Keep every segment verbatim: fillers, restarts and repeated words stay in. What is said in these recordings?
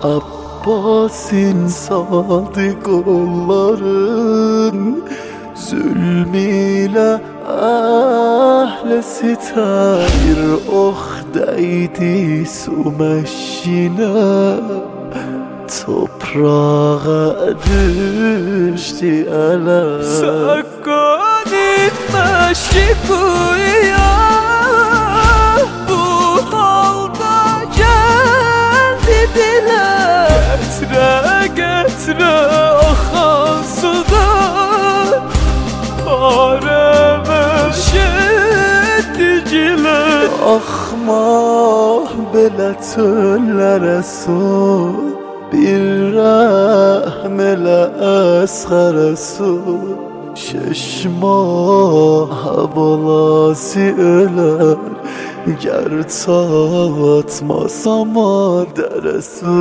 Abbas'in sadık oğulların zulmiyle ahle sitar oh değdi su meşine toprağa düştü ele Sakkanin meşrikuya bu halda geldi dile Getre getre akan sudan Paremeş etti cile Ahmah belə çöllere su Bir rahmele esgara su Şeşmah balası öler Ger çatmasam dere su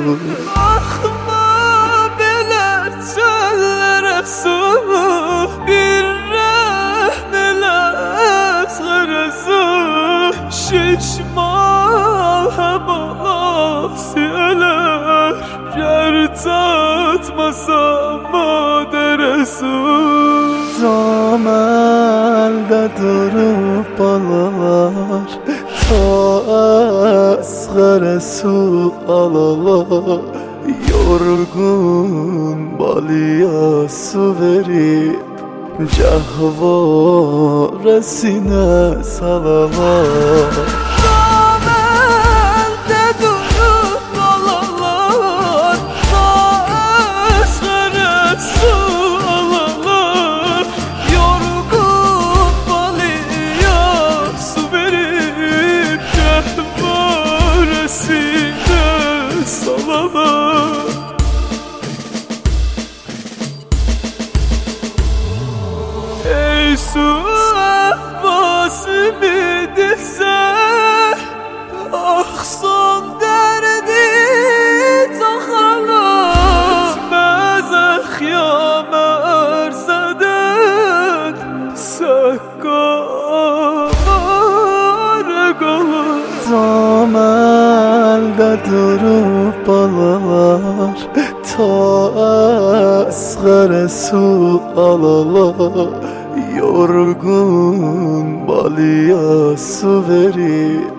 Ahma belə çöllere su Bir rahmele esgara su Şişmah balası öler Ger çatmasam dere su Zamelde durup balalar Ta asgara su alalar Yorgun balıya su verip Cahvaresine salalar Zamelde durup balalar Ta asgara su alalar Yorgun balıya su verip Cahvaresine salalar Ey su Abbas'ımı dese Ah son derdi tahalar Etmez ehyame erzeden Sakkamara kalır Zamelde durup balalar Ta asgara su alalar Yorgun balıya su verip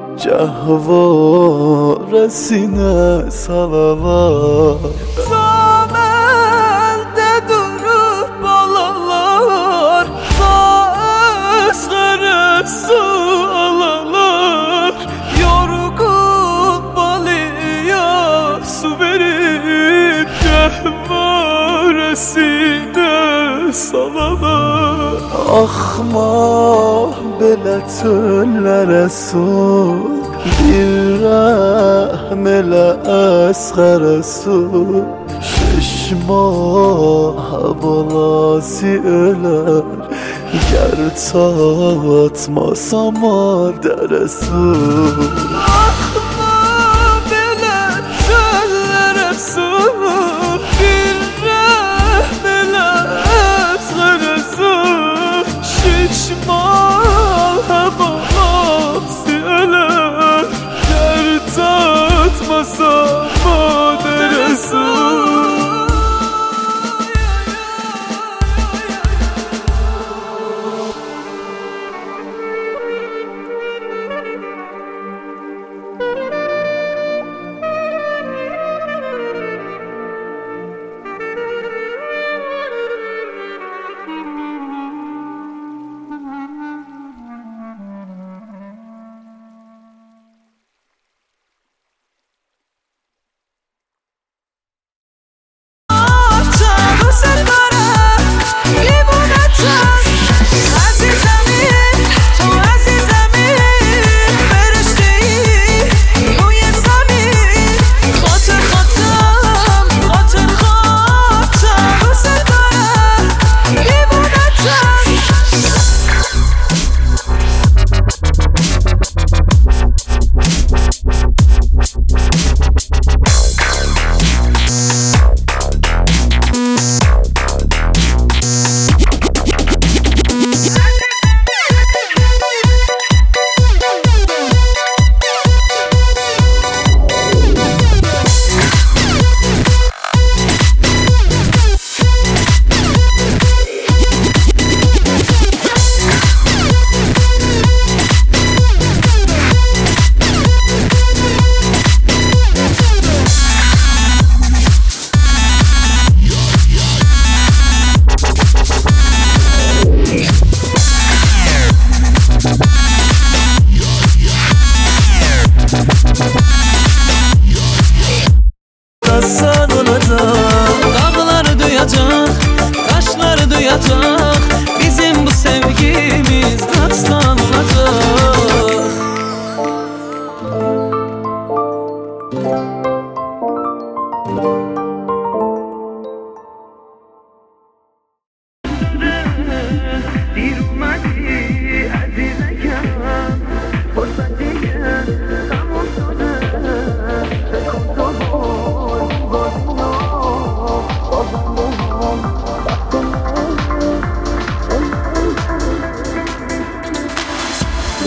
Cahvaresine salalar Zamelde durup balalar Ta asgara su alalar Yorgun balıya su verip Cahvaresine salalar Ahmah belə çöllere su Bir rahmele esgara su Şeşmah balası öler Ger çatmasam dere su Ahma belə çöllere su Bir rahmele esgara su Şişmah balası öler Ger çatmasam dere su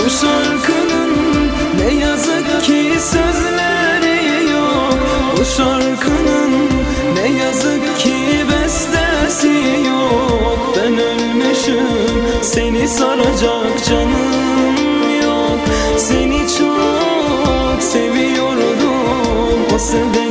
Bu şarkının ne yazık ki sözleri yok. Bu şarkının ne yazık ki bestesi yok. Ben ölmüşüm, seni saracak canım yok. Seni çok seviyordum, o sebep